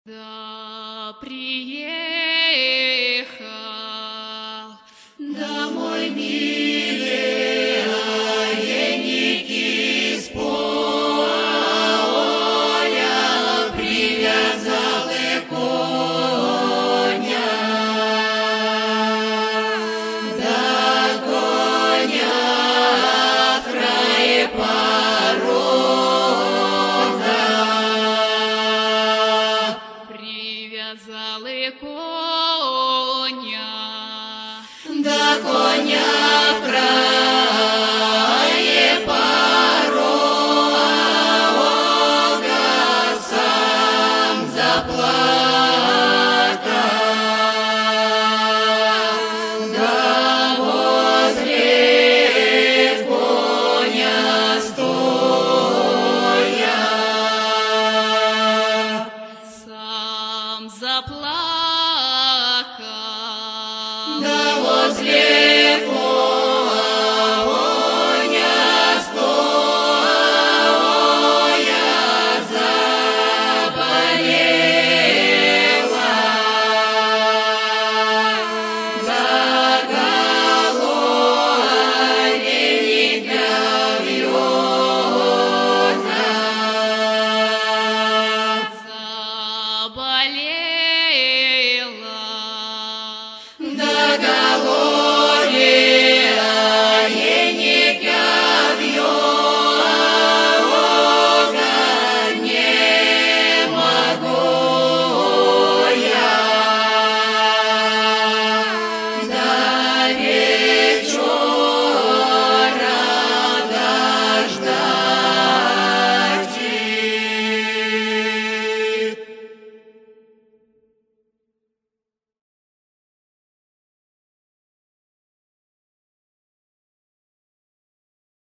Да, приехал домой миленький с поля, привязал и коня, да коня в крае привязал и коня, да коня в крае порога сам заплакал, да возле коня стоя сам заплакал, да возле коня стоя заболела, да головенька вьется, заболела, да головенька